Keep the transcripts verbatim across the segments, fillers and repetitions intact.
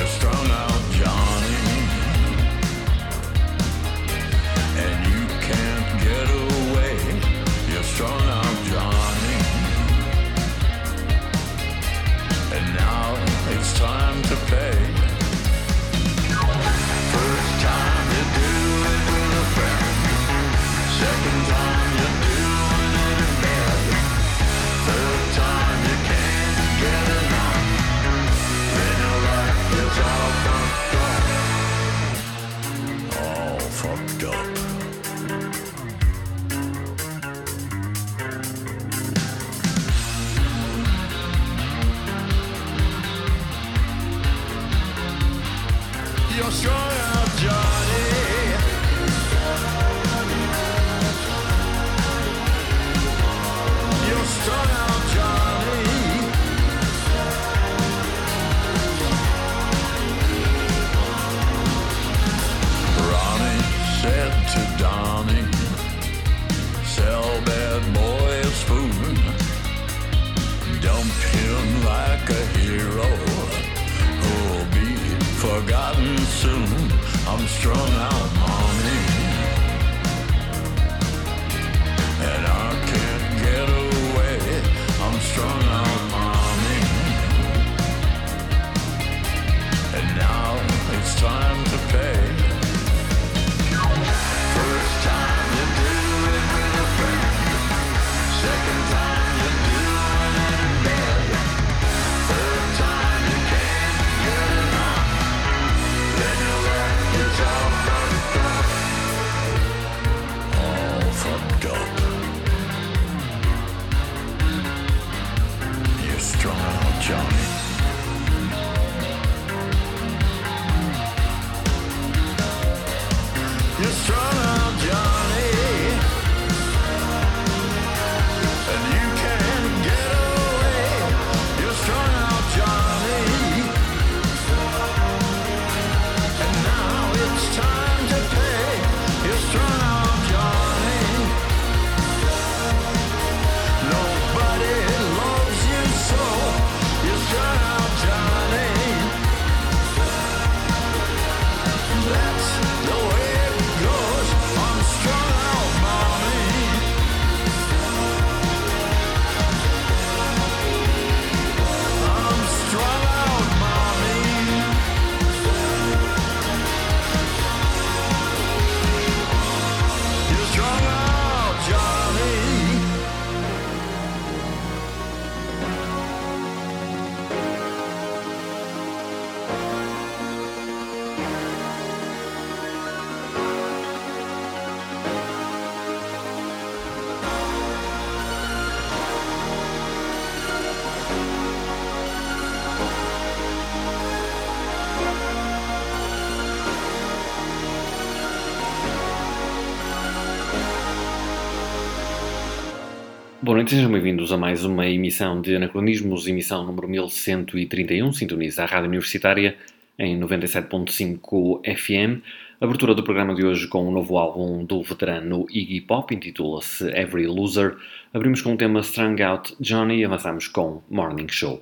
Boa noite, sejam bem-vindos a mais uma emissão de Anacronismos, emissão número mil cento e trinta e um, sintoniza a Rádio Universitária em noventa e sete ponto cinco F M. Abertura do programa de hoje com o novo álbum do veterano Iggy Pop, intitula-se Every Loser. Abrimos com o tema Strung Out Johnny e avançamos com Morning Show.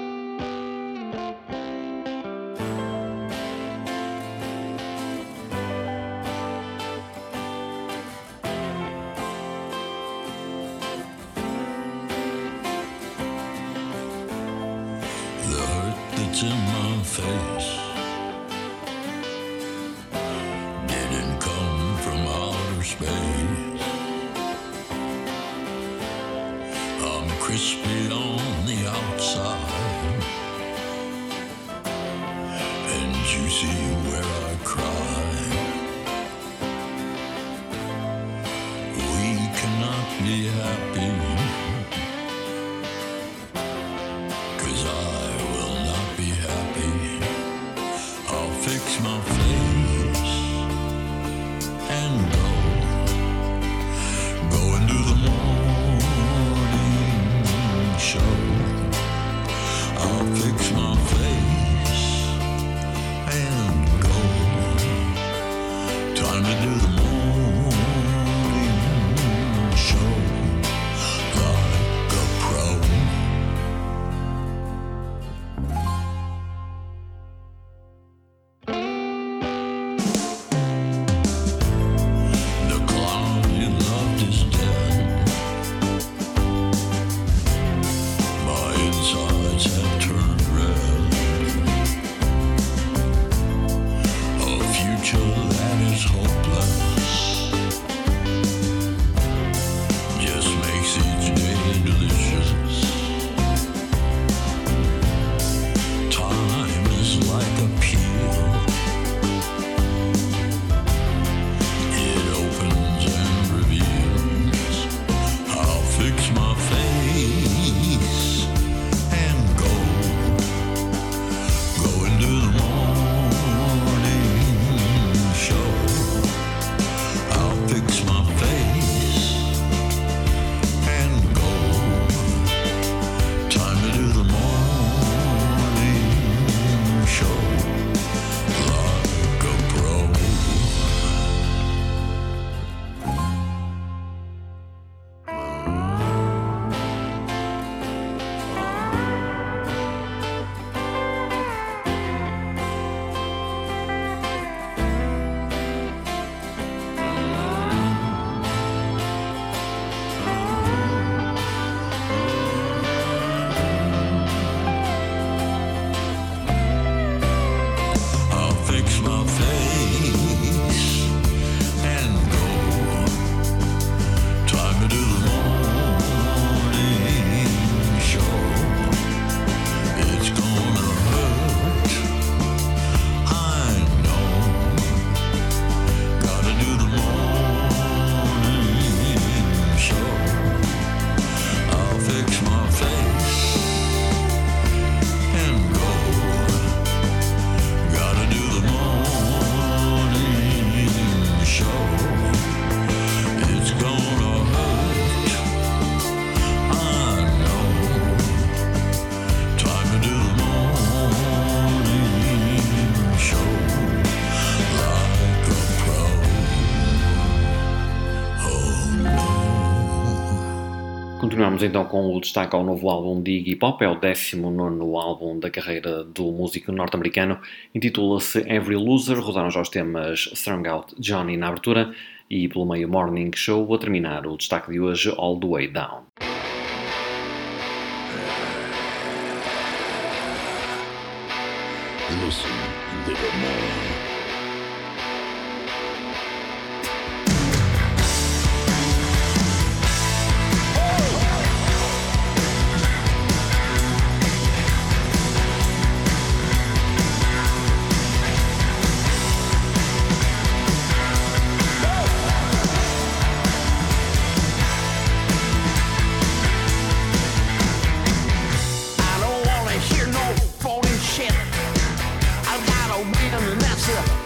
In my face didn't come from outer space. I'm crispy on the outside and juicy where I cry. We cannot be happy, 'cause I fix my face and go, go and do the morning show. I'll fix my face and go, time to do the morning show like a pro. future that is hopeless just makes each day delicious. Time is like a peel. It opens and reveals. I'll fix my face and go, go into the morning show. I'll fix my face and go. Time to do the morning show like a pro. I'll fix my face and go. Time to do the morning show. It's gonna hurt, I know. Gotta do the morning show. I'll fix my face and go. Gotta do the morning show. It's gonna hurt, I know. Time to do the morning show like a pro. Oh no. Continuamos então com o destaque ao novo álbum de Iggy Pop, é o décimo nono álbum da carreira do músico norte-americano, intitula-se Every Loser, rodaram já os temas Strung Out Johnny na abertura e pelo meio Morning Show, a terminar o destaque de hoje All the Way Down. Listen, little man. I don't wanna hear no phony shit. I gotta win and that's it.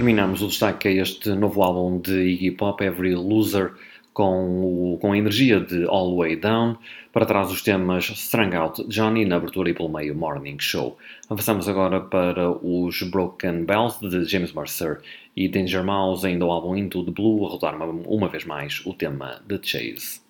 Terminamos o destaque a este novo álbum de Iggy Pop, Every Loser, com, o, com a energia de All Way Down. Para trás os temas Strung Out Johnny, na abertura e pelo meio Morning Show. Avançamos agora para os Broken Bells de James Mercer e Danger Mouse, ainda o álbum Into the Blue, a rodar uma, uma vez mais o tema The Chase.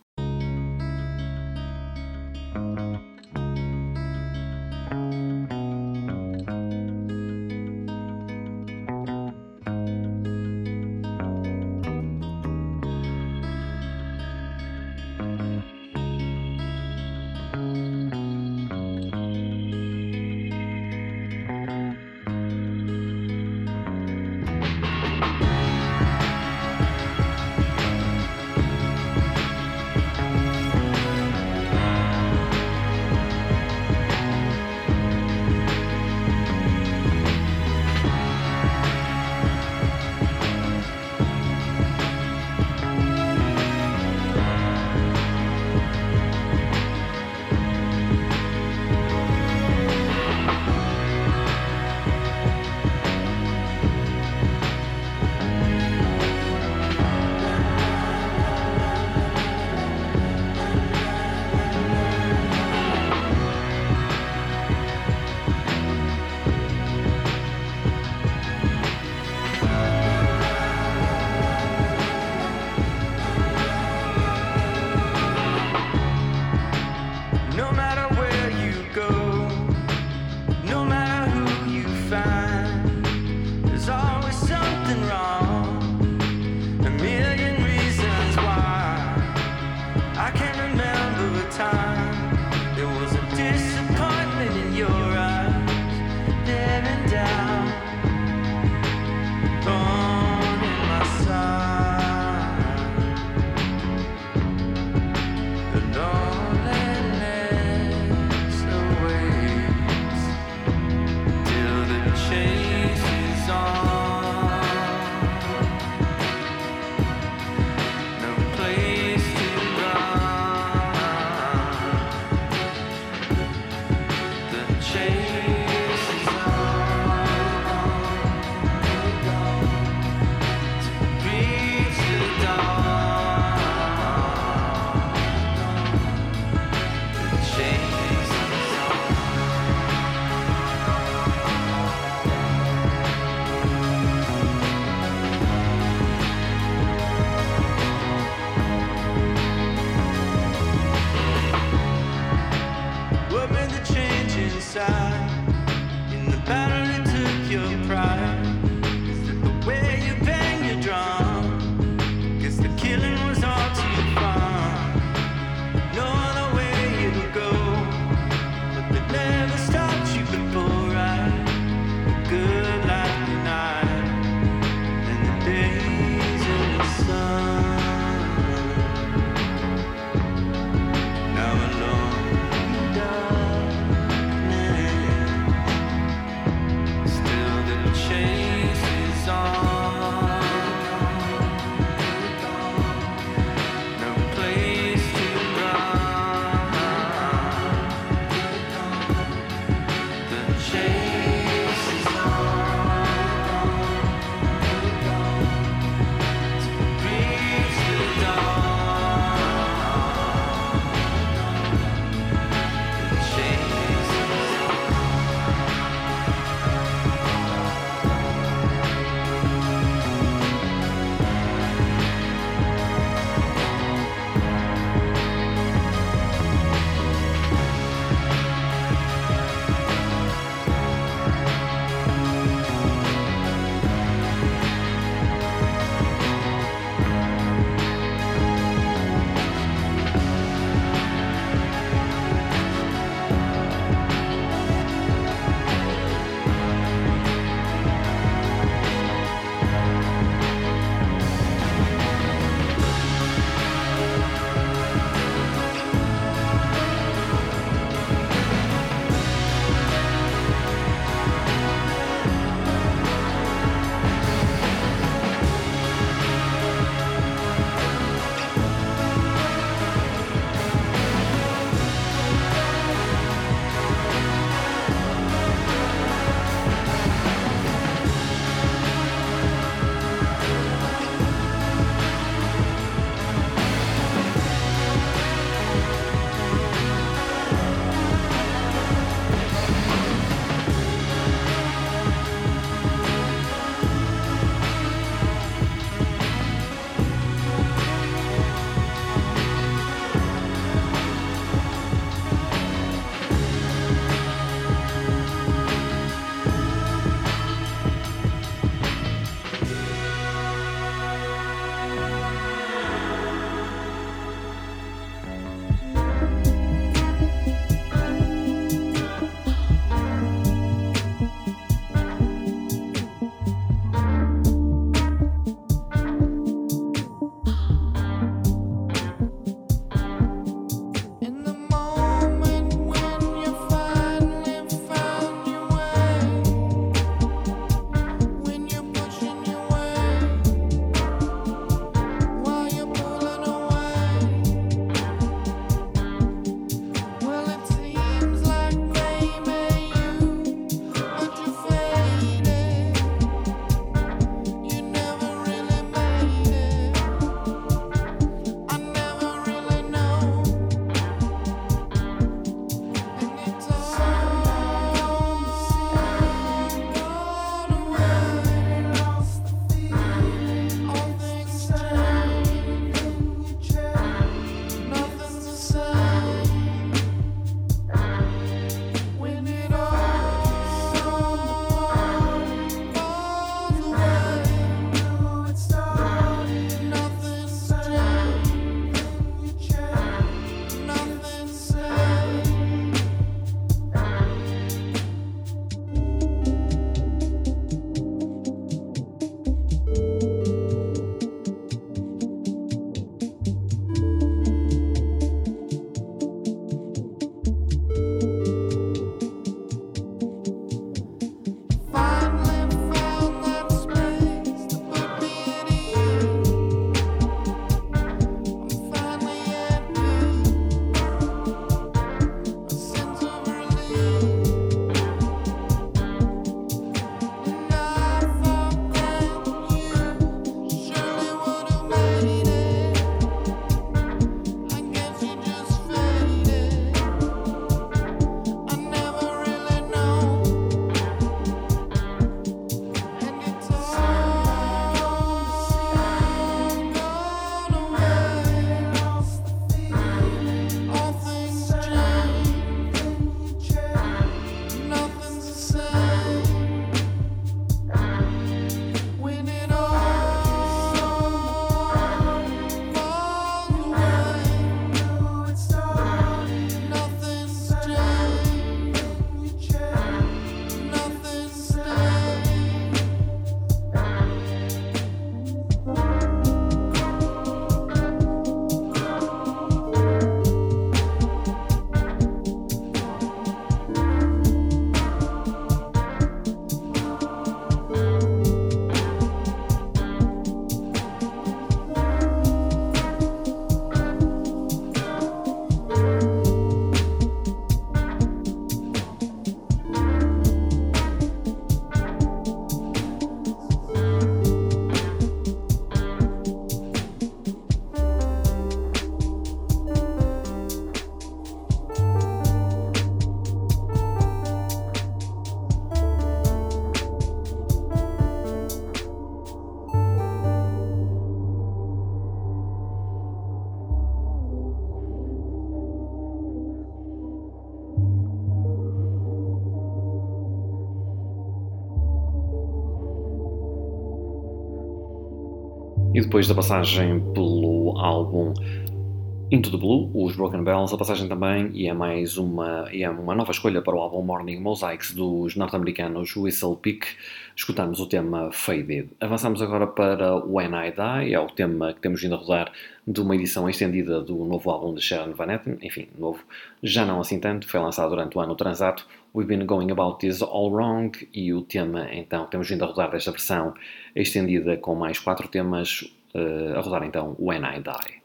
E depois da passagem pelo álbum Into the Blue, os Broken Bells, a passagem também, e é mais uma, e é uma nova escolha para o álbum Morning Mosaics dos norte-americanos Whistle Pig, escutamos o tema Faded. Avançamos agora para When I Die, é o tema que temos vindo a rodar de uma edição estendida do novo álbum de Sharon Van Etten, enfim, novo, já não assim tanto, foi lançado durante o ano transato, We've Been Going About This All Wrong, e o tema, então, temos vindo a rodar desta versão estendida com mais quatro temas, uh, a rodar então When I Die.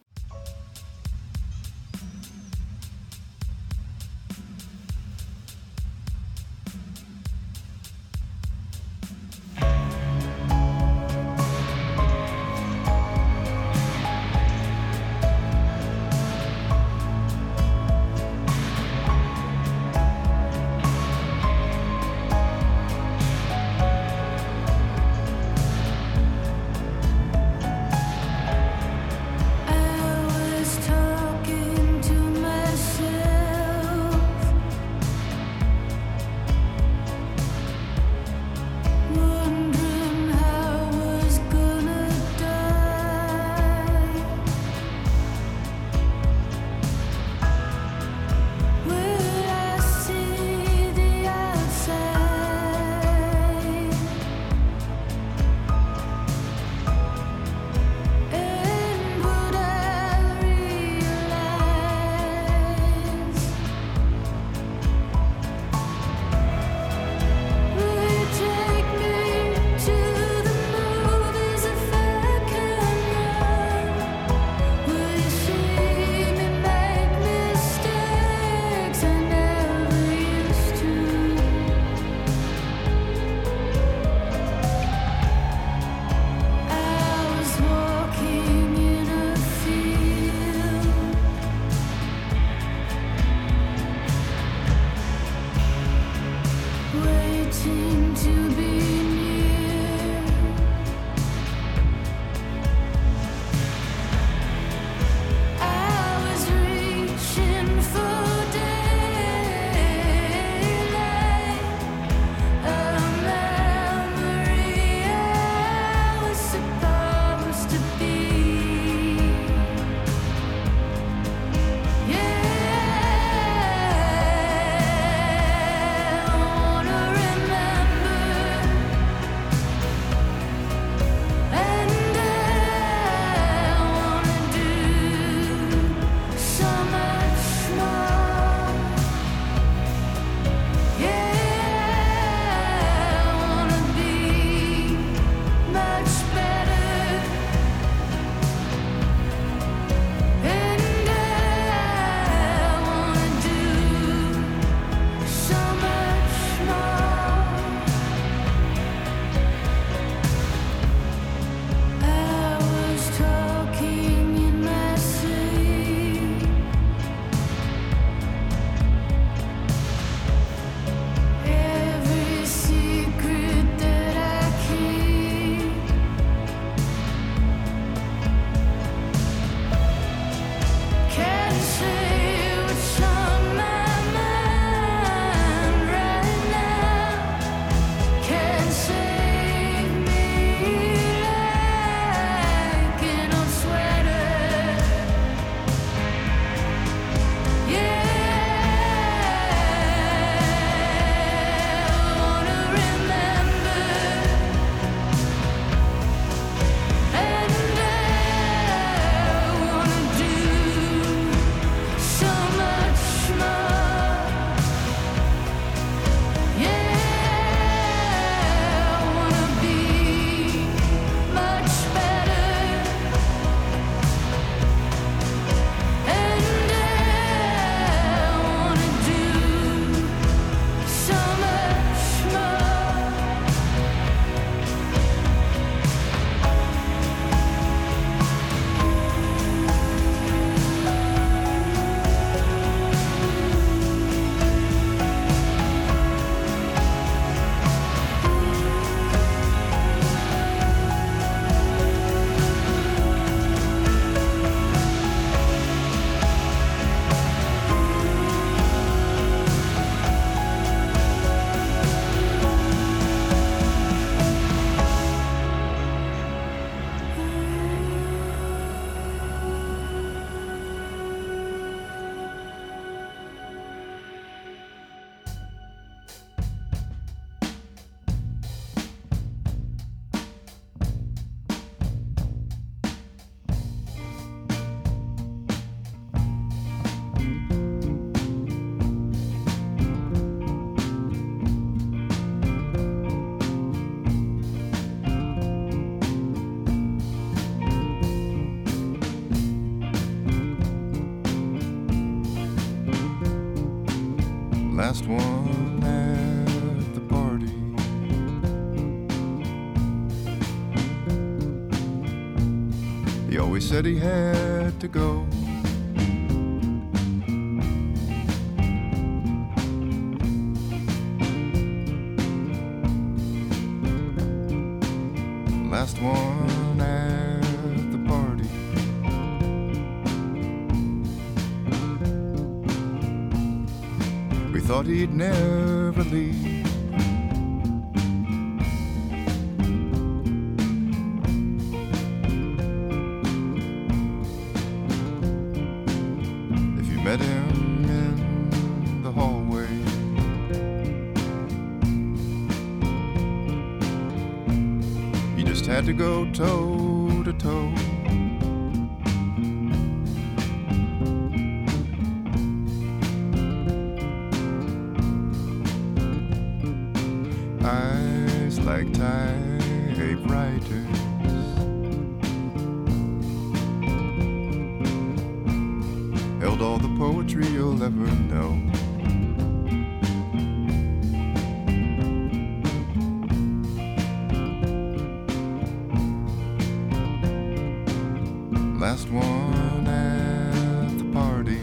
Remember Last one at the party. He always said he had to go. Last one at the party. We thought he'd never leave. If you met him in the hallway, you just had to go toe to toe. Eyes like typewriters, held all the poetry you'll ever know. Last one at the party.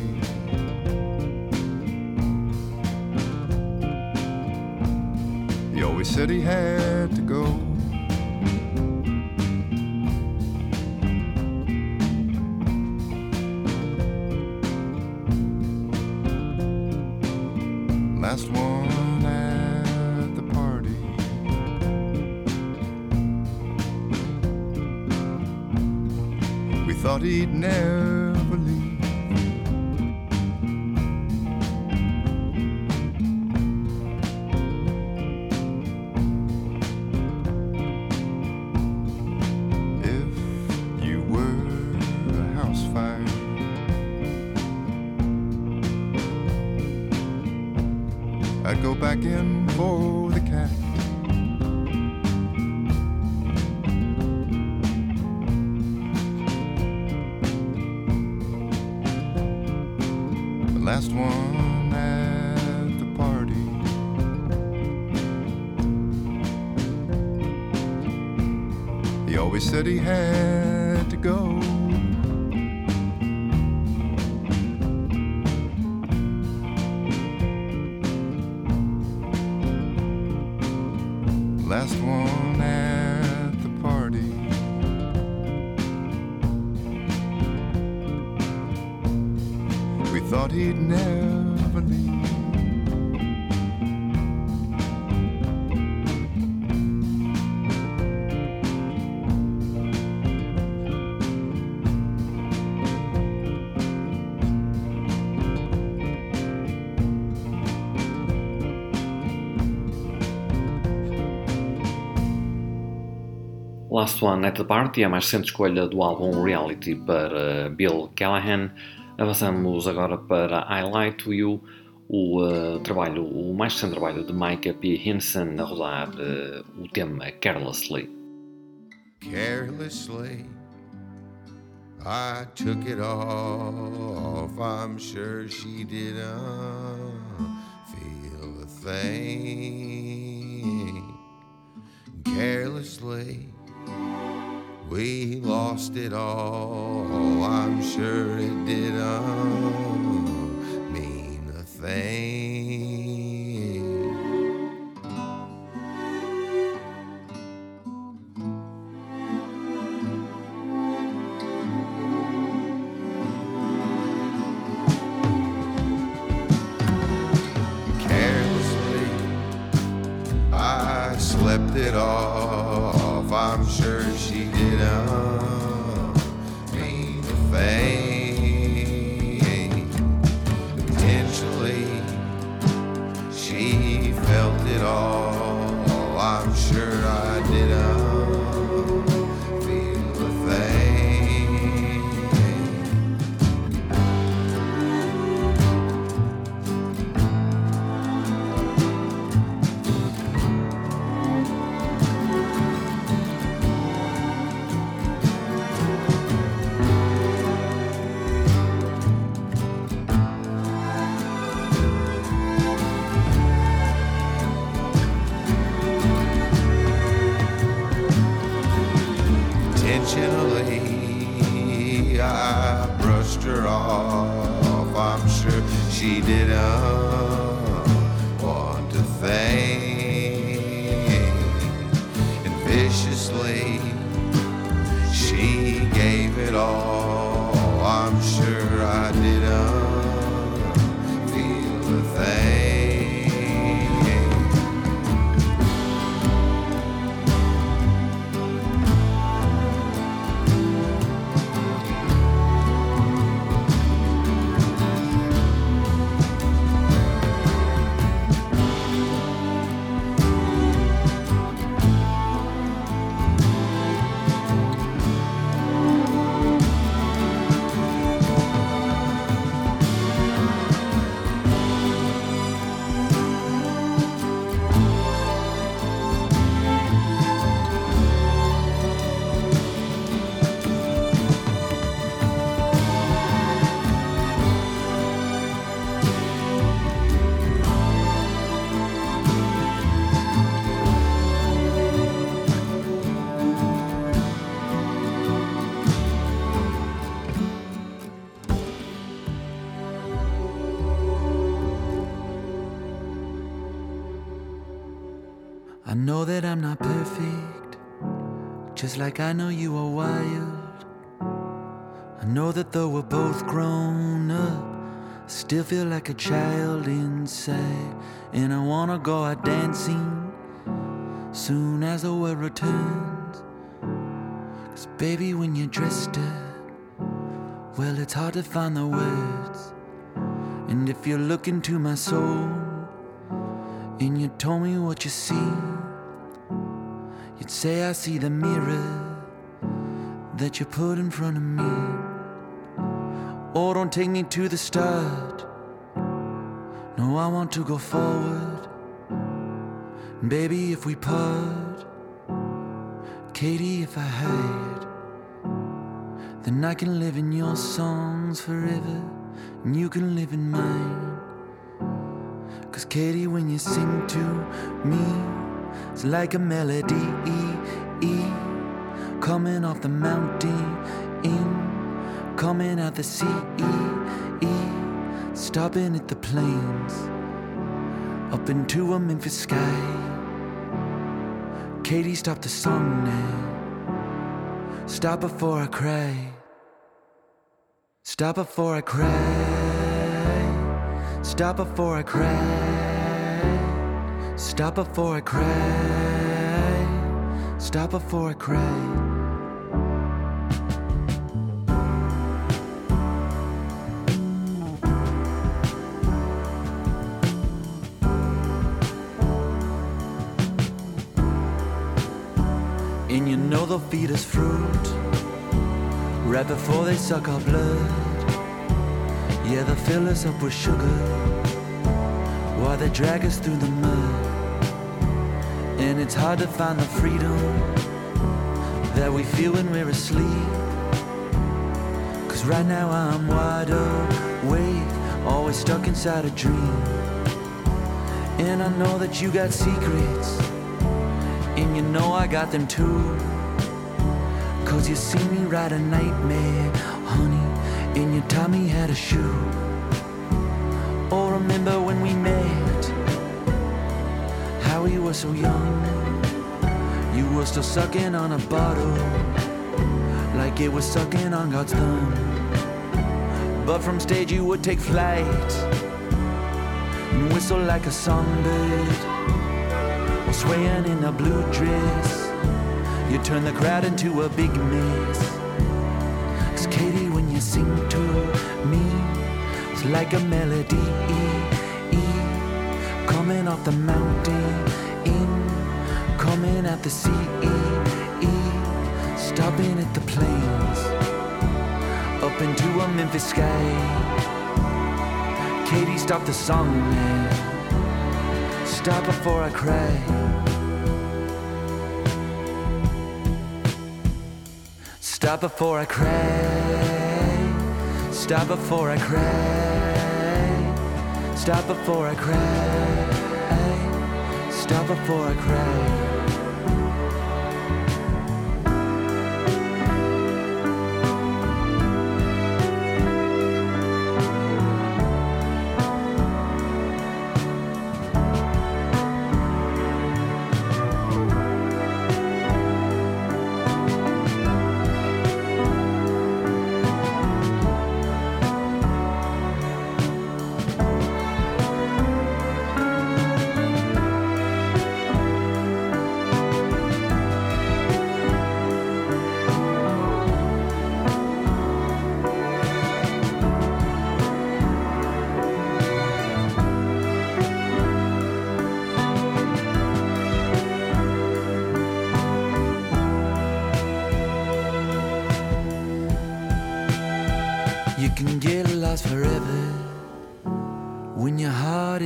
He always said he had to go. Last one at the party. We thought he'd never leave. If you were a house fire, I'd go back in for the cat. The last one at the party. He always said he had to go. Last one at the party. We thought he'd never leave. Last One at the Party é a mais recente escolha do álbum Reality para Bill Callahan. Avançamos agora para I Lie to You, o uh, trabalho, o mais recente trabalho de Micah P. Hinson a rodar uh, o tema Carelessly. Carelessly, I took it off. I'm sure she didn't feel a thing. Carelessly, we lost it all. I'm sure it didn't mean a thing. Carelessly, I slept it off. I'm sure she didn't mean a thing. Intentionally, she felt it all. I'm sure I didn't feel a thing. dust her off. I'm sure she didn't want to think. And viciously she gave it all. I'm sure I didn't feel a thing. I know that I'm not perfect, just like I know you are wild. I know that though we're both grown up, I still feel like a child inside. And I wanna go out dancing soon as the world returns. Cause baby, when you're dressed up, well, it's hard to find the words. And if you look into my soul and you told me what you see, you'd say I see the mirror that you put in front of me. Oh, don't take me to the start. No, I want to go forward. And baby, if we part, Katie, if I hide, then I can live in your songs forever, and you can live in mine. Cause Katie, when you sing to me, it's like a melody, coming off the mountain, in, coming out the sea, stopping at the plains, up into a Memphis sky. Katie, stop the song now. Stop before I cry. Stop before I cry. Stop before I cry. Stop before I cry. Stop before I cry. And you know they'll feed us fruit right before they suck our blood. Yeah, they'll fill us up with sugar while they drag us through the mud. And it's hard to find the freedom that we feel when we're asleep. Cause right now I'm wide awake, always stuck inside a dream. And I know that you got secrets, and you know I got them too. Cause you see me ride a nightmare, honey, and you taught me how to shoot. Oh, remember when we met, how we were so young. You were still sucking on a bottle, like it was sucking on God's thumb. But from stage you would take flight and whistle like a songbird, swaying in a blue dress. You turn the crowd into a big mess. Cause Katie, when you sing to me, it's like a melody, coming off the mountain, in, coming at the sea, stopping at the plains, up into a Memphis sky. Katie, stop the song now. Stop before I cry. Stop before I cry. Stop before I cry. Stop before I cry. Stop before I cry.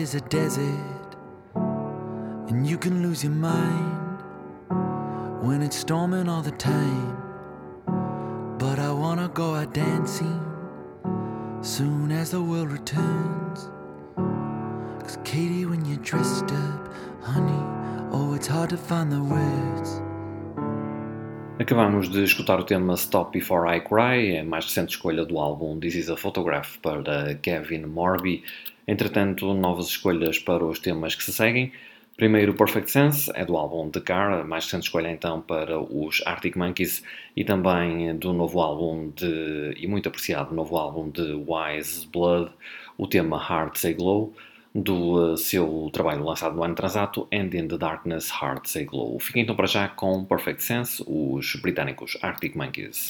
is a desert, and you can lose your mind when it's storming all the time. But I wanna go out dancing soon as the world returns. 'Cause Katie, when you're dressed up, honey, oh, it's hard to find the words. Acabamos de escutar o tema Stop Before I Cry, a mais recente escolha do álbum This Is a Photograph para Gavin Morby. Entretanto, novas escolhas para os temas que se seguem. Primeiro, Perfect Sense, é do álbum The Car, a mais recente escolha então para os Arctic Monkeys, e também do novo álbum de, e muito apreciado novo álbum de Wise Blood, o tema Heart Say Glow, do uh, seu trabalho lançado no ano transato, And in the Darkness, Heart Say Glow. Fiquem então para já com Perfect Sense, os britânicos Arctic Monkeys.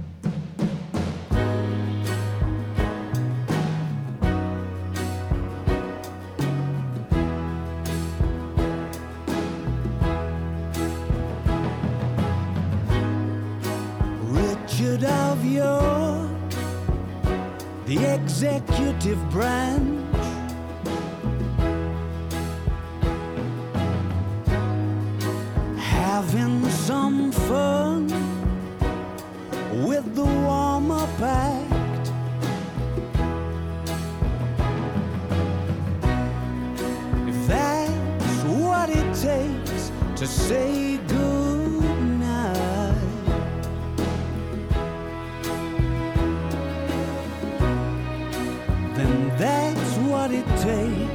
Richard of York, the executive branch, having some fun with the warm-up act. If that's what it takes to say goodnight, then that's what it takes.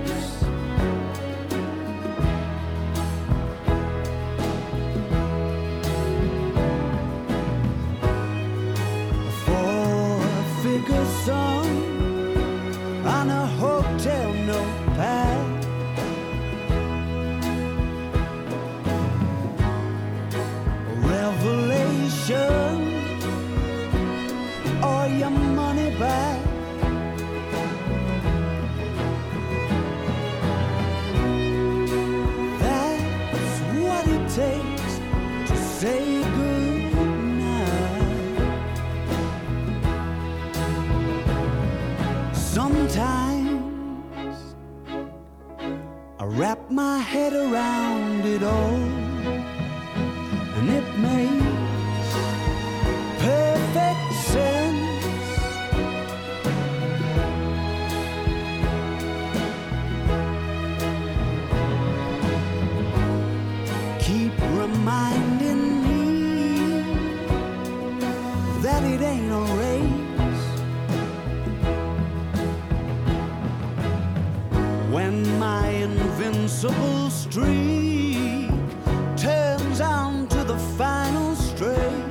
Song on a hotel notepad, revelation or your money back. That's what it takes to say sometimes I wrap my head around it all, and it makes perfect sense. Keep reminding me that it ain't a race. When my invincible streak turns on to the final straight,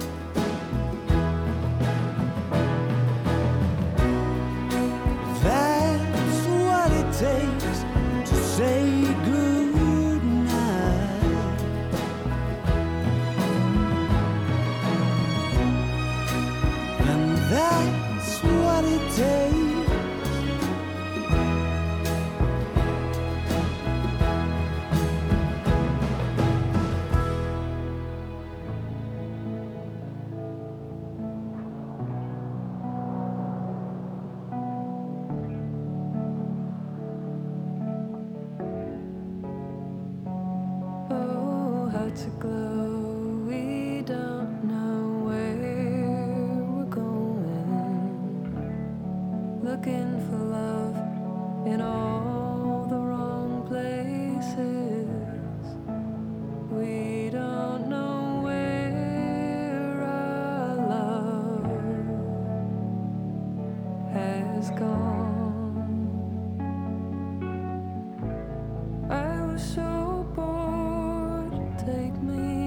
that's what it takes to say goodnight. And that's what it takes. To glow, we don't know where we're going, looking for love in all the wrong places. We don't know where our love has gone. I was so bored, take me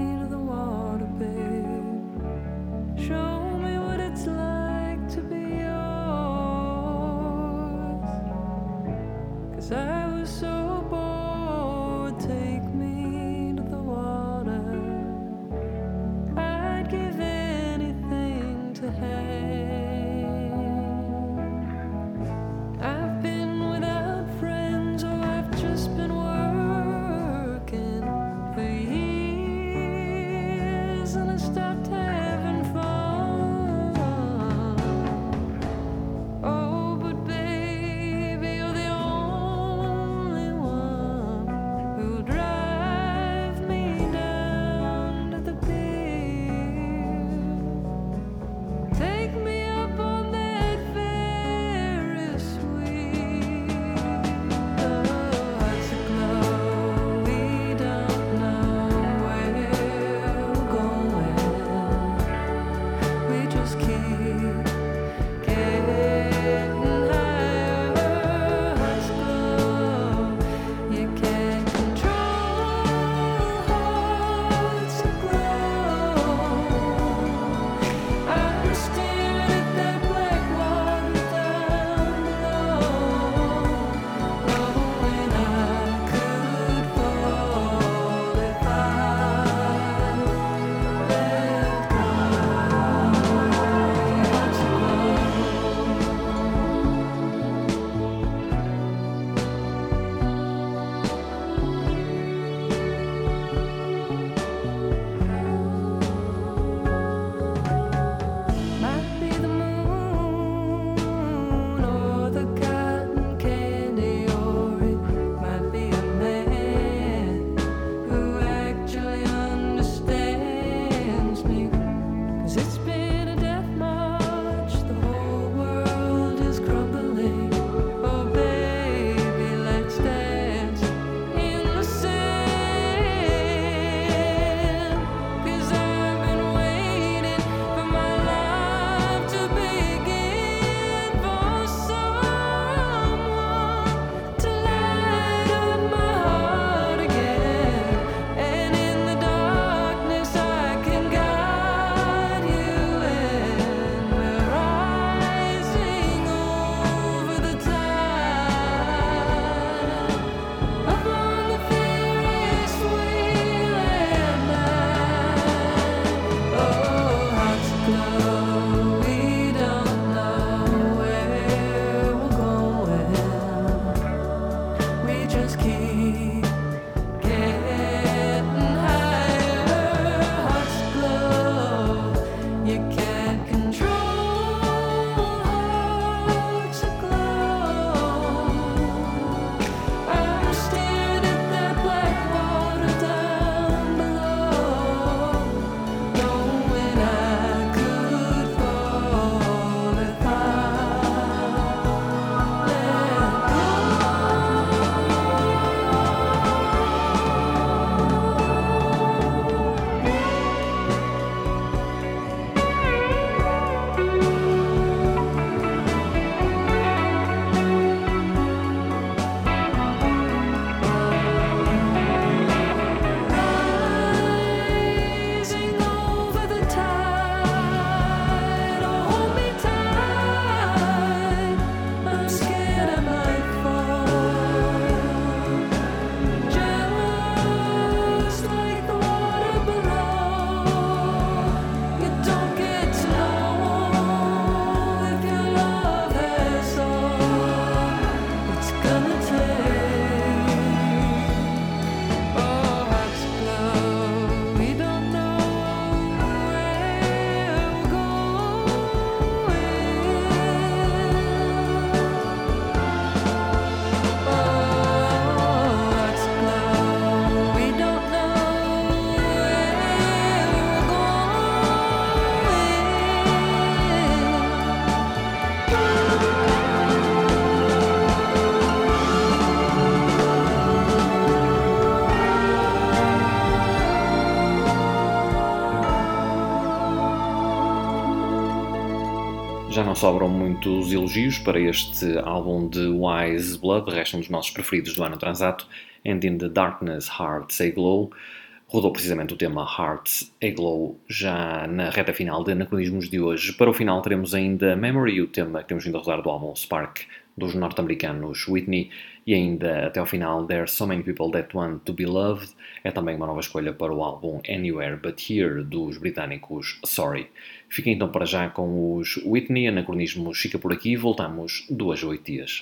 Já não sobram muitos elogios para este álbum de Wise Blood, restam dos nossos preferidos do ano transato, And in the Darkness, Hearts Aglow. Rodou precisamente o tema Hearts Aglow já na reta final de Anacronismos de hoje. Para o final teremos ainda Memory, o tema que temos vindo a rodar do álbum Spark dos norte-americanos Whitney, e ainda até ao final There's So Many People That Want To Be Loved. É também uma nova escolha para o álbum Anywhere But Here dos britânicos Sorry. Fiquem então para já com os Whitney. Anacronismos fica por aqui e voltamos duas a oito dias.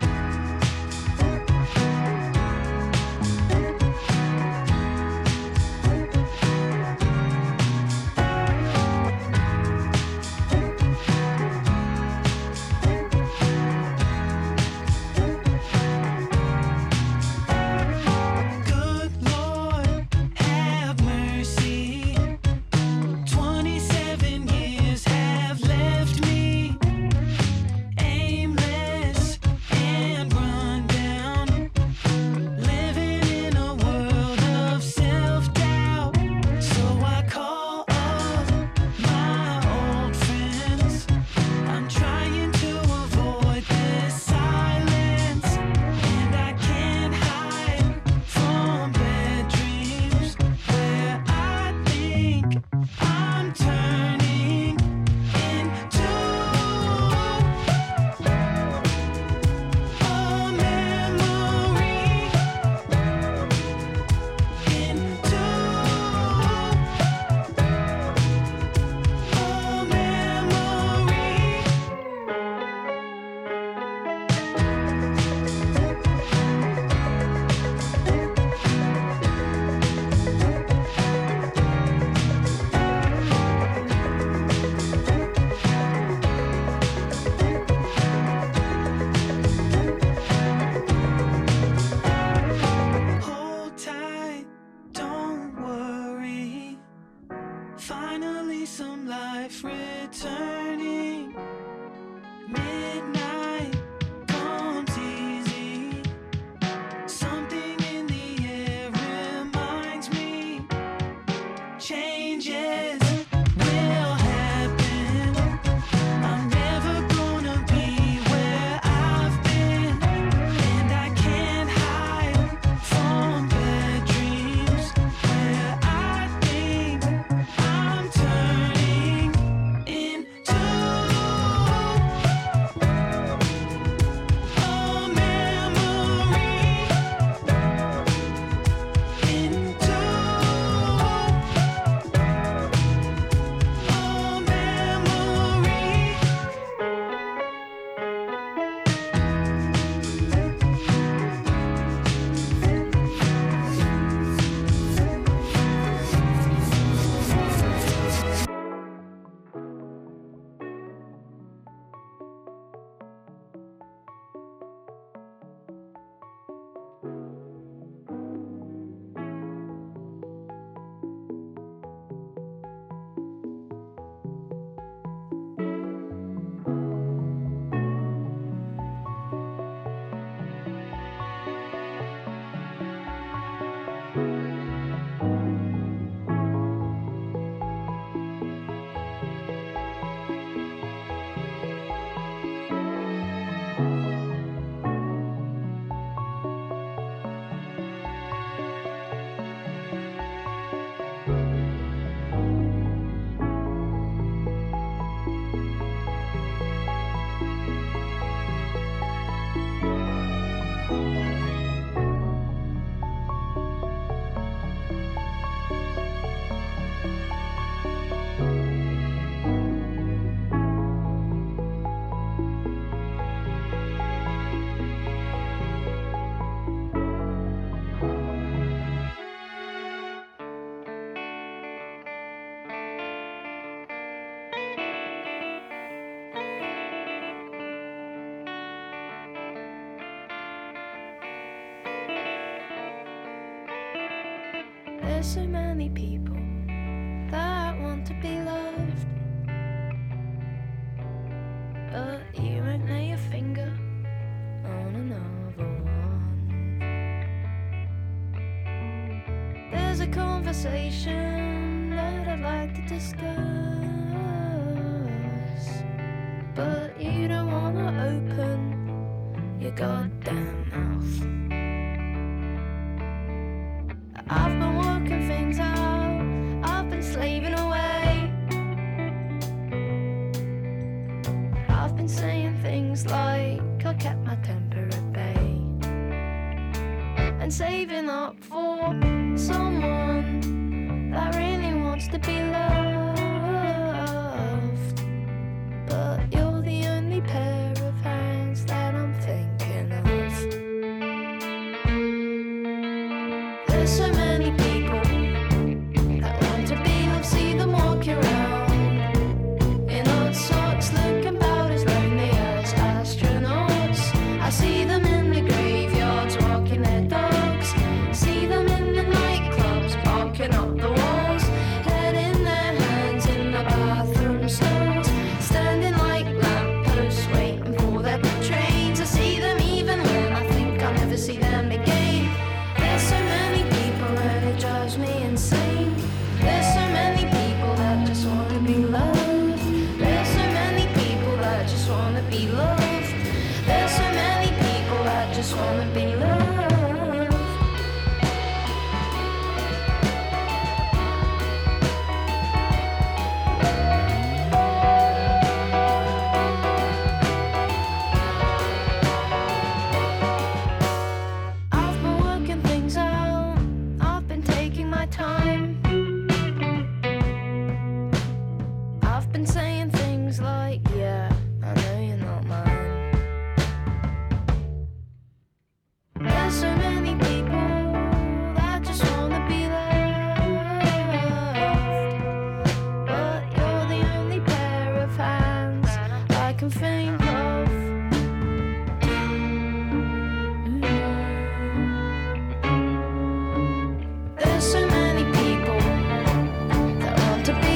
There's so many people that want to be loved, but you won't lay your finger on another one. There's a conversation that I'd like to discuss, but saving up for someone that really wants to be loved. But you're the only pair of hands that I'm thinking of. There's so many people that want to be loved, see them walk around in odd socks, looking about as lonely as astronauts. I see them in the graveyards walking their dogs, see them in the nightclubs barking up the walls, head in their hands in the bathroom stalls, standing like lampposts waiting for their trains. I see them even when I think I'll never see them again. There's so many people and it drives me insane. There's so many people that just wanna be loved. There's so many people that just wanna be loved. There's so many people that just wanna be loved. I've been working things out, I've been taking my time. I've been saying things like, yeah, I know you're not mine. There's so many people that just wanna be loved, but you're the only pair of hands I can think of. There's so many people that want to be